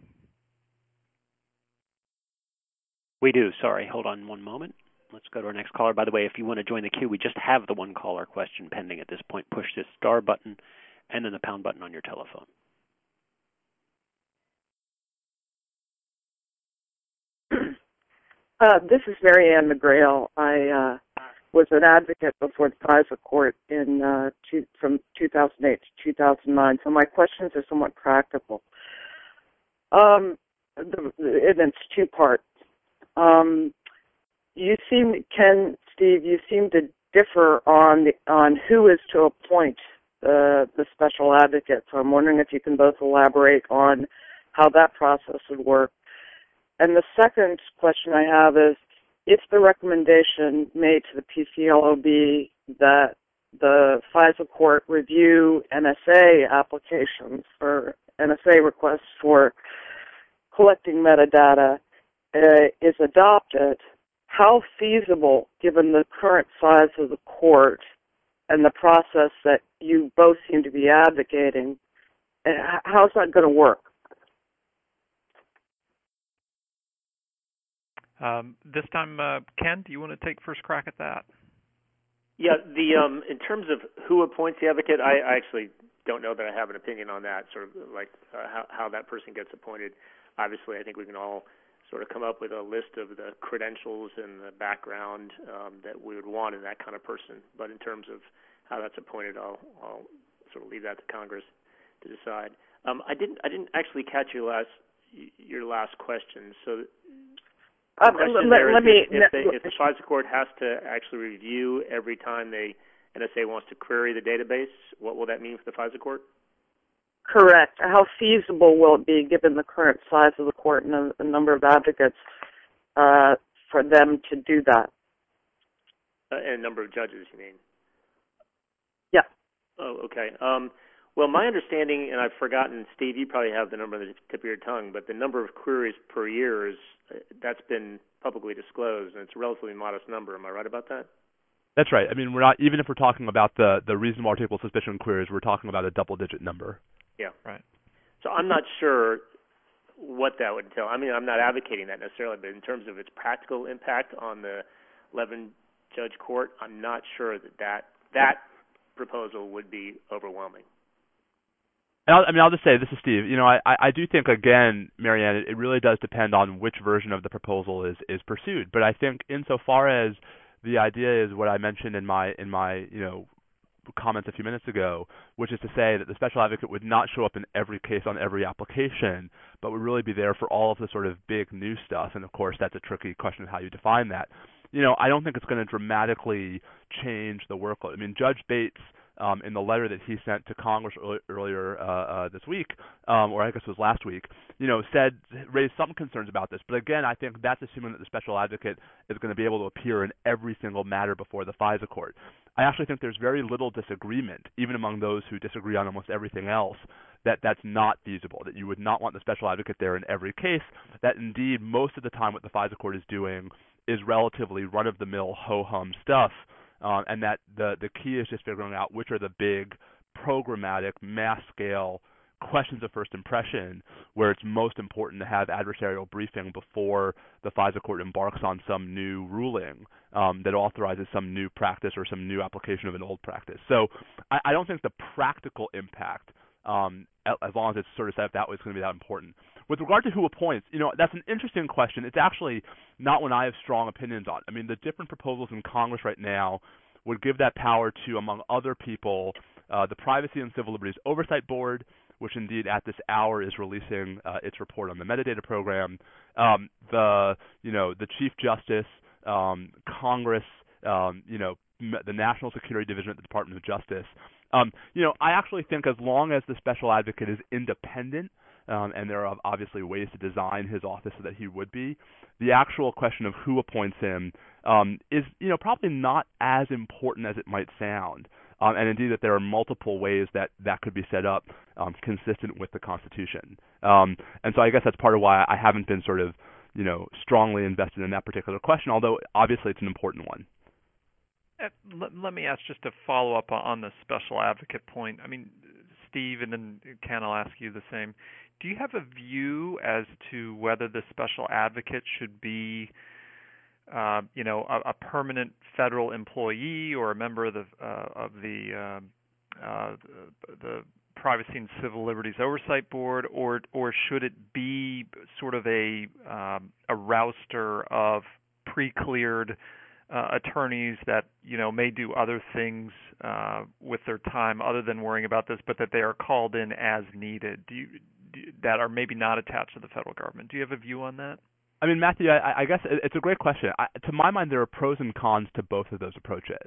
We do. Sorry. Hold on one moment. Let's go to our next caller. By the way, if you want to join the queue, we just have the one caller question pending at this point. Push this star button and then the pound button on your telephone. This is Mary Ann McGrail. I was an advocate before the FISA court from 2008 to 2009, so my questions are somewhat practical. And it's two parts. Steve, you seem to differ on who is to appoint the special advocate, so I'm wondering if you can both elaborate on how that process would work. And the second question I have is, if the recommendation made to the PCLOB that the FISA court review NSA applications or NSA requests for collecting metadata is adopted, how feasible, given the current size of the court and the process that you both seem to be advocating, how's that going to work? This time, Ken, do you want to take first crack at that? Yeah, in terms of who appoints the advocate, I actually don't know that I have an opinion on that, sort of like how that person gets appointed. Obviously, I think we can all sort of come up with a list of the credentials and the background that we would want in that kind of person. But in terms of how that's appointed, I'll sort of leave that to Congress to decide. I didn't actually catch your last question. So the question if the FISA court has to actually review every time the NSA wants to query the database, what will that mean for the FISA court? Correct. How feasible will it be, given the current size of the court and the number of advocates, for them to do that? And number of judges, you mean? Yeah. Oh, okay. Well, my understanding, and I've forgotten, Steve, you probably have the number on the tip of your tongue, but the number of queries per year that's been publicly disclosed, and it's a relatively modest number. Am I right about that? That's right. I mean, we're not, even if we're talking about the reasonable articulable suspicion queries, we're talking about a double-digit number. Yeah. Right. So I'm not sure what that would entail. I mean, I'm not advocating that necessarily, but in terms of its practical impact on the 11-judge court, I'm not sure that proposal would be overwhelming. I'll just say, this is Steve. I do think, again, Marianne, it really does depend on which version of the proposal is pursued. But I think insofar as the idea is what I mentioned in my comments a few minutes ago, which is to say that the special advocate would not show up in every case on every application, but would really be there for all of the sort of big new stuff. And of course, that's a tricky question of how you define that. I don't think it's going to dramatically change the workload. I mean, Judge Bates, in the letter that he sent to Congress earlier this week, or I guess it was last week, raised some concerns about this. But again, I think that's assuming that the special advocate is going to be able to appear in every single matter before the FISA court. I actually think there's very little disagreement, even among those who disagree on almost everything else, that that's not feasible, that you would not want the special advocate there in every case, that indeed most of the time what the FISA court is doing is relatively run-of-the-mill ho-hum stuff, and that the key is just figuring out which are the big programmatic mass-scale questions of first impression where it's most important to have adversarial briefing before the FISA court embarks on some new ruling that authorizes some new practice or some new application of an old practice. So I don't think the practical impact, as long as it's sort of set up that way, is going to be that important. With regard to who appoints, that's an interesting question. It's actually not one I have strong opinions on. I mean, the different proposals in Congress right now would give that power to, among other people, the Privacy and Civil Liberties Oversight Board, which indeed at this hour is releasing its report on the metadata program, the Chief Justice, Congress, the National Security Division at the Department of Justice. I actually think as long as the special advocate is independent, and there are obviously ways to design his office so that he would be, the actual question of who appoints him is probably not as important as it might sound. And indeed that there are multiple ways that could be set up consistent with the Constitution. And so I guess that's part of why I haven't been sort of, strongly invested in that particular question, although obviously it's an important one. Let me ask just to follow up on the special advocate point. I mean, Steve, and then Ken, I'll ask you the same. Do you have a view as to whether the special advocate should be a permanent federal employee or a member of the Privacy and Civil Liberties Oversight Board, or should it be sort of a roster of pre-cleared attorneys that may do other things with their time other than worrying about this, but that they are called in as needed? That are maybe not attached to the federal government. Do you have a view on that? I mean, Matthew, I guess it's a great question. To my mind, there are pros and cons to both of those approaches.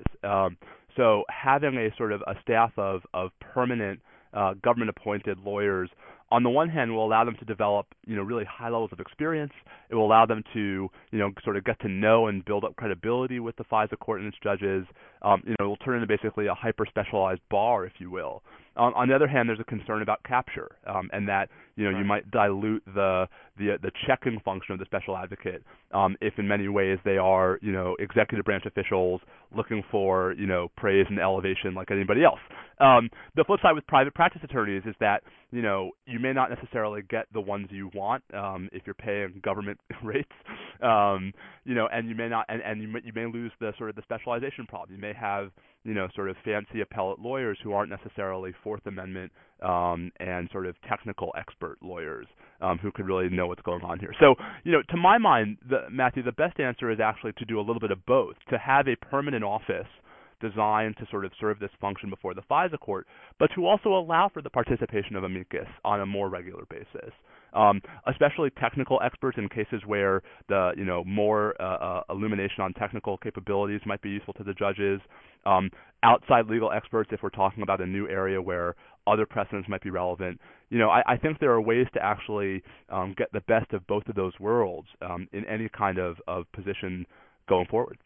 So having a sort of a staff of permanent government-appointed lawyers, on the one hand, will allow them to develop, really high levels of experience. It will allow them to, sort of get to know and build up credibility with the FISA court and its judges. It will turn into basically a hyper-specialized bar, if you will. On the other hand, there's a concern about capture, and that you might dilute the checking function of the special advocate if in many ways they are executive branch officials looking for praise and elevation like anybody else. The flip side with private practice attorneys is that you may not necessarily get the ones you want if you're paying government rates, and you may not, and you may lose the sort of the specialization problem. You may have sort of fancy appellate lawyers who aren't necessarily Fourth Amendment and sort of technical expert lawyers who could really know what's going on here. So, to my mind, Matthew, the best answer is actually to do a little bit of both, to have a permanent office designed to sort of serve this function before the FISA court, but to also allow for the participation of amicus on a more regular basis, especially technical experts in cases where the more illumination on technical capabilities might be useful to the judges, outside legal experts if we're talking about a new area where other precedents might be relevant. I think there are ways to actually get the best of both of those worlds in any kind of position going forward.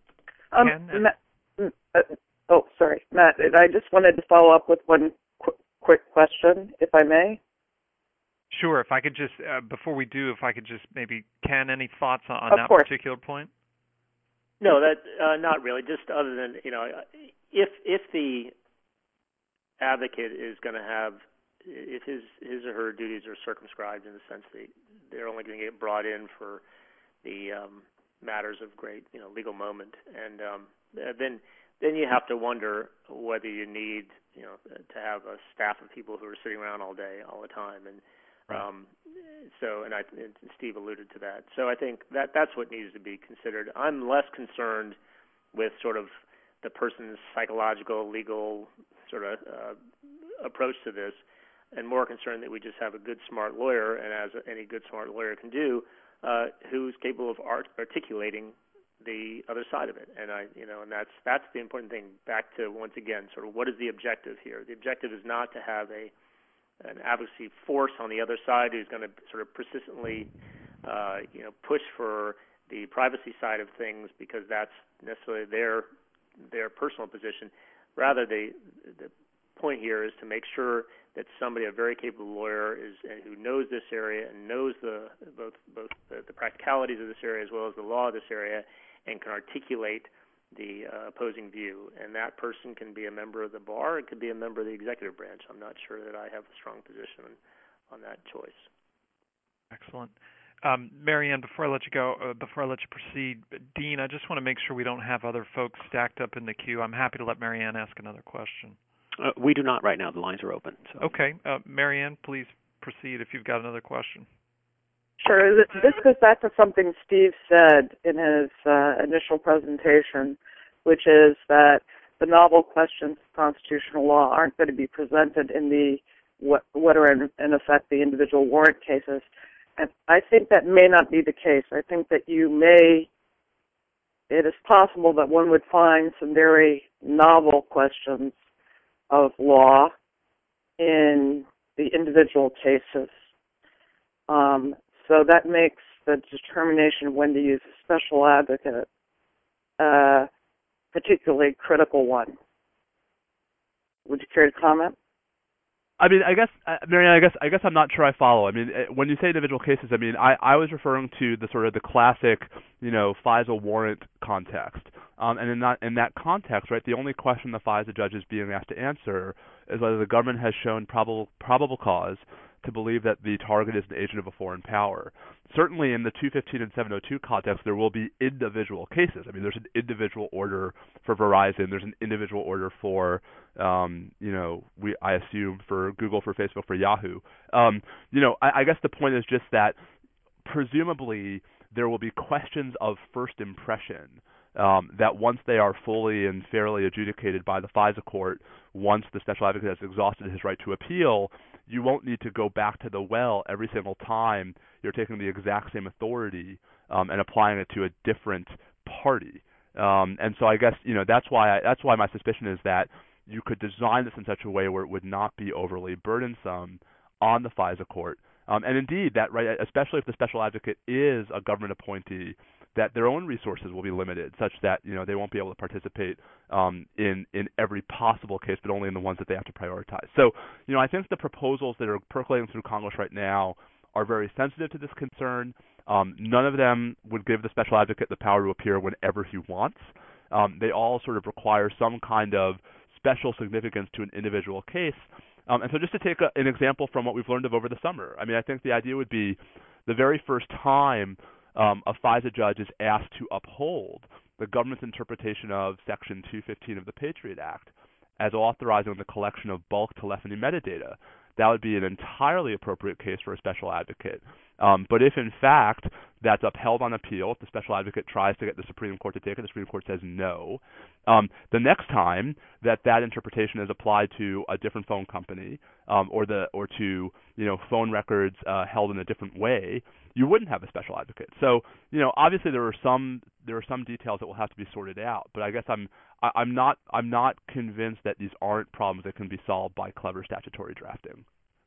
Sorry, Matt. I just wanted to follow up with one quick question, if I may? Sure. If I could just, before we do, if I could just maybe, Ken, any thoughts on that course. particular point? No, that not really. Just other than, if the advocate is going to have, if his or her duties are circumscribed in the sense that they're only going to get brought in for the matters of great, legal moment, and then you have to wonder whether you need, to have a staff of people who are sitting around all day, all the time, and right. And Steve alluded to that. So I think that's what needs to be considered. I'm less concerned with sort of the person's psychological, legal sort of approach to this, and more concerned that we just have a good, smart lawyer, and as any good, smart lawyer can do, who's capable of articulating the other side of it. And and that's the important thing. Back to, once again, sort of what is the objective here? The objective is not to have an advocacy force on the other side who's going to sort of persistently, push for the privacy side of things because that's necessarily their personal position. Rather, the point here is to make sure that somebody, a very capable lawyer, who knows this area and knows both the practicalities of this area as well as the law of this area, and can articulate the opposing view. And that person can be a member of the bar. It could be a member of the executive branch. I'm not sure that I have a strong position on that choice. Excellent. Marianne, before I let you go, before I let you proceed, Dean, I just want to make sure we don't have other folks stacked up in the queue. I'm happy to let Marianne ask another question. We do not right now. The lines are open. So. Okay. Marianne, please proceed if you've got another question. Sure. This goes back to something Steve said in his initial presentation, which is that the novel questions of constitutional law aren't going to be presented in what are in effect the individual warrant cases. And I think that may not be the case. I think that it is possible that one would find some very novel questions of law in the individual cases. So that makes the determination of when to use a special advocate a particularly critical one. Would you care to comment? I mean, I guess, Marianne, I guess I'm not sure I follow. I mean, when you say individual cases, I mean, I was referring to the sort of the classic, FISA warrant context. And in that context, right, the only question the FISA judge is being asked to answer is whether the government has shown probable cause to believe that the target is an agent of a foreign power. Certainly in the 215 and 702 context, there will be individual cases. I mean, there's an individual order for Verizon. There's an individual order for, I assume for Google, for Facebook, for Yahoo. I guess the point is just that presumably there will be questions of first impression that once they are fully and fairly adjudicated by the FISA court, once the special advocate has exhausted his right to appeal, you won't need to go back to the well every single time you're taking the exact same authority and applying it to a different party. And so I guess that's why my suspicion is that you could design this in such a way where it would not be overly burdensome on the FISA court. And indeed, that right, especially if the special advocate is a government appointee, that their own resources will be limited, such that they won't be able to participate in every possible case, but only in the ones that they have to prioritize. So, I think the proposals that are percolating through Congress right now are very sensitive to this concern. None of them would give the special advocate the power to appear whenever he wants. They all sort of require some kind of special significance to an individual case. And so just to take an example from what we've learned of over the summer, I mean, I think the idea would be the very first time a FISA judge is asked to uphold the government's interpretation of Section 215 of the Patriot Act as authorizing the collection of bulk telephony metadata. That would be an entirely appropriate case for a special advocate. But if, in fact, that's upheld on appeal, if the special advocate tries to get the Supreme Court to take it, the Supreme Court says no. The next time that interpretation is applied to a different phone company or to phone records held in a different way, you wouldn't have a special advocate. So obviously there are some details that will have to be sorted out. But I guess I'm not convinced that these aren't problems that can be solved by clever statutory drafting.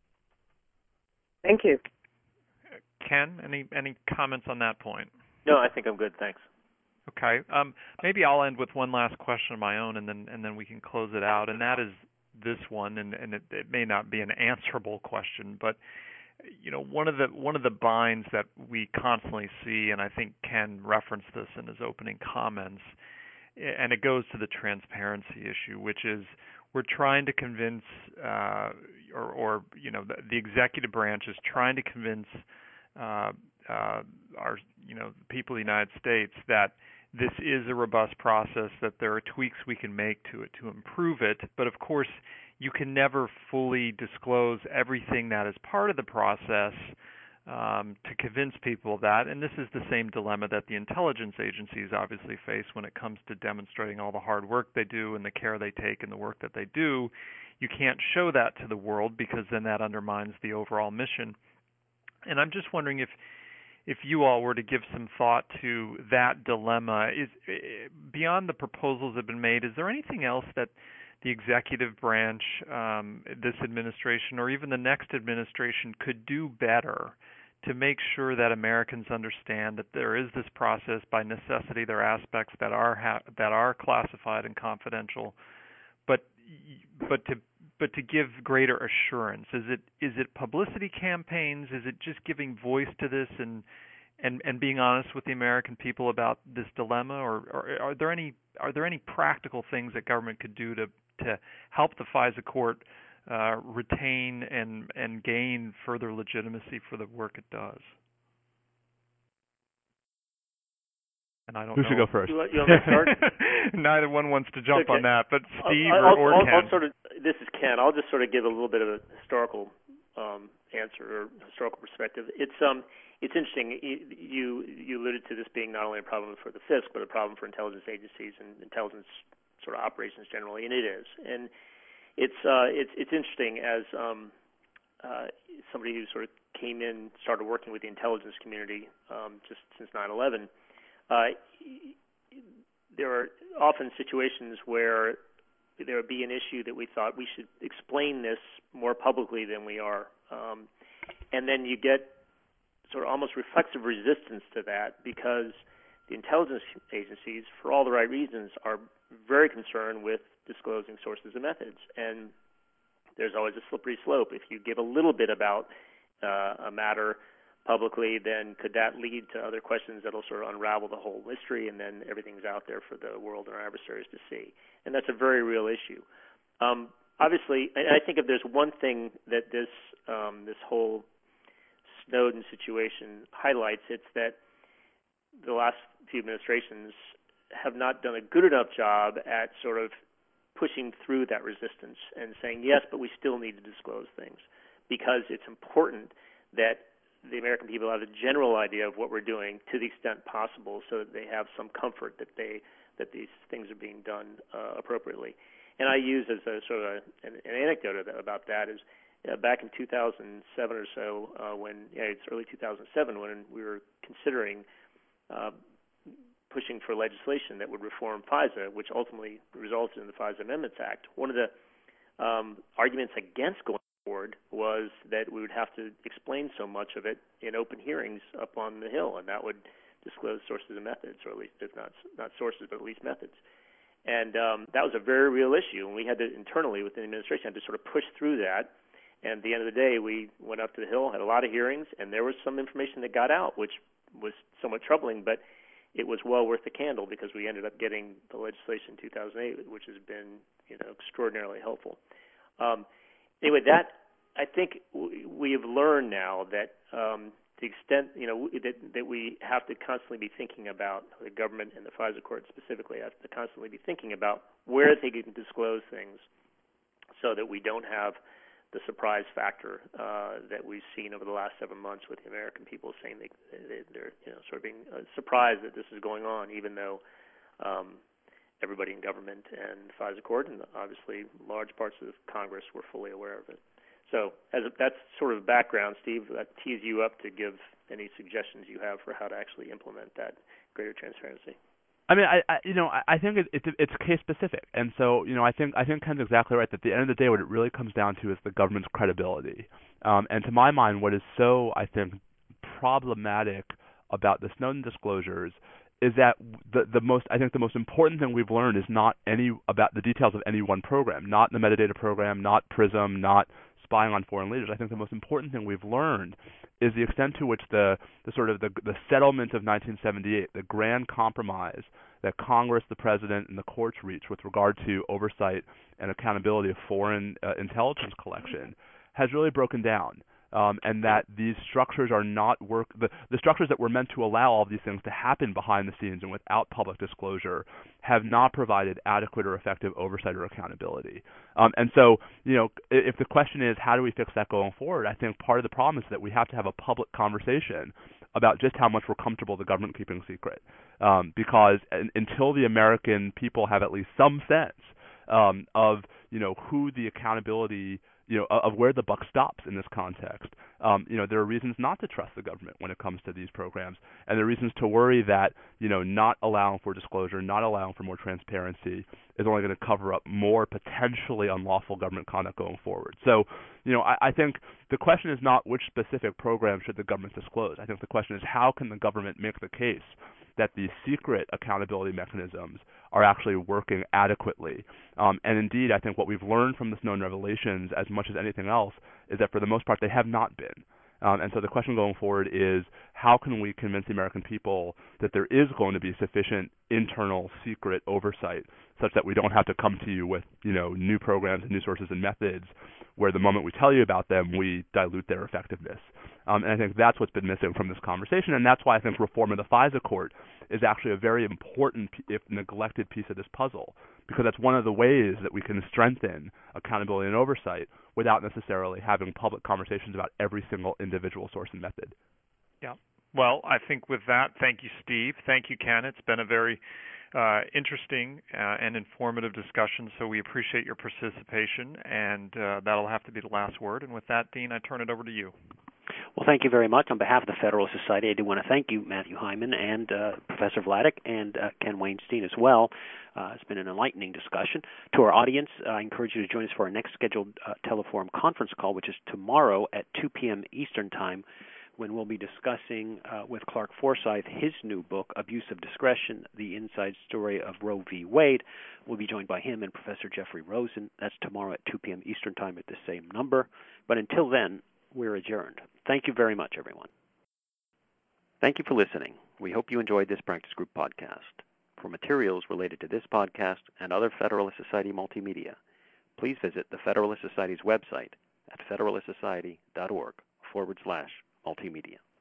Thank you. Ken, any comments on that point? No, I think I'm good. Thanks. Okay. Maybe I'll end with one last question of my own, and then we can close it out. And that is this one, and it may not be an answerable question, but one of the binds that we constantly see, and I think Ken referenced this in his opening comments, and it goes to the transparency issue, which is we're trying to convince, the executive branch is trying to convince our people of the United States that this is a robust process, that there are tweaks we can make to it to improve it, but of course you can never fully disclose everything that is part of the process to convince people of that. And this is the same dilemma that the intelligence agencies obviously face when it comes to demonstrating all the hard work they do and the care they take and the work that they do. You can't show that to the world because then that undermines the overall mission. And I'm just wondering if you all were to give some thought to that dilemma, is beyond the proposals that have been made, is there anything else that the executive branch, this administration, or even the next administration could do better to make sure that Americans understand that there is this process? By necessity, there are aspects that are classified and confidential, but to give greater assurance. Is it publicity campaigns? Is it just giving voice to this and being honest with the American people about this dilemma, or are there any practical things that government could do to help the FISA court retain and gain further legitimacy for the work it does? And I don't know. Who should go first? You want me to start? Neither one wants to jump on that, but Steve or Ken. This is Ken. I'll just sort of give a little bit of a historical answer or historical perspective. It's interesting. You alluded to this being not only a problem for the FISC, but a problem for intelligence agencies and intelligence sort of operations generally, and it is. And it's interesting as somebody who sort of came in, started working with the intelligence community just since 9/11. There are often situations where there would be an issue that we thought we should explain this more publicly than we are, and then you get sort of almost reflexive resistance to that because the intelligence agencies, for all the right reasons, are very concerned with disclosing sources and methods. And there's always a slippery slope. If you give a little bit about a matter publicly, then could that lead to other questions that will sort of unravel the whole mystery, and then everything's out there for the world and our adversaries to see. And that's a very real issue. Obviously, I think if there's one thing that this whole Snowden situation highlights, it's that the last few administrations have not done a good enough job at sort of pushing through that resistance and saying, yes, but we still need to disclose things, because it's important that the American people have a general idea of what we're doing to the extent possible, so that they have some comfort that these things are being done appropriately. And I use as a sort of an anecdote about that is back in 2007 or so, it's early 2007 when we were considering pushing for legislation that would reform FISA, which ultimately resulted in the FISA Amendments Act. One of the arguments against going forward was that we would have to explain so much of it in open hearings up on the Hill, and that would disclose sources and methods, or at least, if not sources, but at least methods. And that was a very real issue, and we had to internally within the administration had to sort of push through that. And at the end of the day, we went up to the Hill, had a lot of hearings, and there was some information that got out, which was somewhat troubling, but it was well worth the candle because we ended up getting the legislation in 2008, which has been extraordinarily helpful. Anyway, that I think we have learned now that the extent that we have to constantly be thinking about, the government and the FISA court specifically have to constantly be thinking about where they can disclose things, so that we don't have the surprise factor that we've seen over the last 7 months with the American people saying they're sort of being surprised that this is going on, even though everybody in government and FISA court and obviously large parts of Congress were fully aware of it. So that's sort of background, Steve. That tees you up to give any suggestions you have for how to actually implement that greater transparency. I mean, I think it's case specific, and so I think Ken's exactly right. That at the end of the day, what it really comes down to is the government's credibility. And to my mind, what is so, I think, problematic about the Snowden disclosures is that the most important thing we've learned is not about the details of any one program, not the metadata program, not PRISM, not spying on foreign leaders. I think the most important thing we've learned is the extent to which the settlement of 1978, the grand compromise that Congress, the President, and the courts reached with regard to oversight and accountability of foreign intelligence collection, has really broken down. And that these structures are not the structures that were meant to allow all of these things to happen behind the scenes and without public disclosure have not provided adequate or effective oversight or accountability. And so, if the question is how do we fix that going forward, I think part of the problem is that we have to have a public conversation about just how much we're comfortable the government keeping secret, because until the American people have at least some sense of who the accountability of where the buck stops in this context. There are reasons not to trust the government when it comes to these programs, and there are reasons to worry that, not allowing for disclosure, not allowing for more transparency is only going to cover up more potentially unlawful government conduct going forward. So, I think the question is not which specific program should the government disclose. I think the question is how can the government make the case that these secret accountability mechanisms are actually working adequately. And indeed, I think what we've learned from this known revelations, as much as anything else, is that for the most part they have not been. And so the question going forward is how can we convince the American people that there is going to be sufficient internal secret oversight such that we don't have to come to you with new programs and new sources and methods where the moment we tell you about them we dilute their effectiveness. And I think that's what's been missing from this conversation, and that's why I think reform of the FISA court is actually a very important, if neglected, piece of this puzzle, because that's one of the ways that we can strengthen accountability and oversight without necessarily having public conversations about every single individual source and method. Yeah. Well, I think with that, thank you, Steve. Thank you, Ken. It's been a very interesting and informative discussion, so we appreciate your participation, and that'll have to be the last word. And with that, Dean, I turn it over to you. Well, thank you very much. On behalf of the Federalist Society, I do want to thank you, Matthew Hyman, and Professor Vladeck, and Ken Weinstein as well. It's been an enlightening discussion. To our audience, I encourage you to join us for our next scheduled Teleforum conference call, which is tomorrow at 2 p.m. Eastern Time, when we'll be discussing with Clark Forsyth his new book, Abuse of Discretion, The Inside Story of Roe v. Wade. We'll be joined by him and Professor Jeffrey Rosen. That's tomorrow at 2 p.m. Eastern Time at the same number. But until then, we're adjourned. Thank you very much, everyone. Thank you for listening. We hope you enjoyed this Practice Group podcast. For materials related to this podcast and other Federalist Society multimedia, please visit the Federalist Society's website at federalistsociety.org/multimedia.